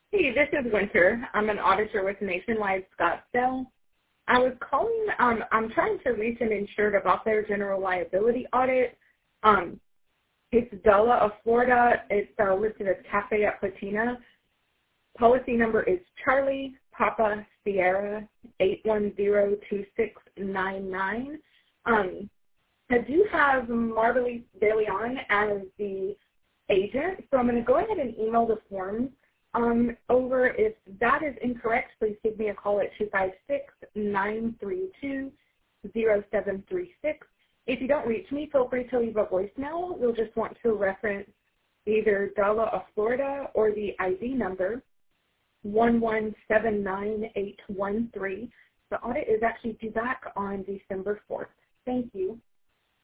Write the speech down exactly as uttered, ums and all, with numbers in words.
Hey, this is Winter. I'm an auditor with Nationwide Scottsdale. I was calling, um, I'm trying to reach an insured about their general liability audit. Um, it's Della of Florida. It's uh, listed as Cafe at Patina. Policy number is Charlie Papa Sierra eight one zero two six nine nine. Um, I do have Marley DeLeon as the agent, so I'm going to go ahead and email the forms um, over. If that is incorrect, please give me a call at two five six, nine three two, zero seven three six. If you don't reach me, feel free to leave a voicemail. You'll just want to reference either Della of Florida or the I D number one one seven nine eight one three. The audit is actually due back on December fourth. Thank you.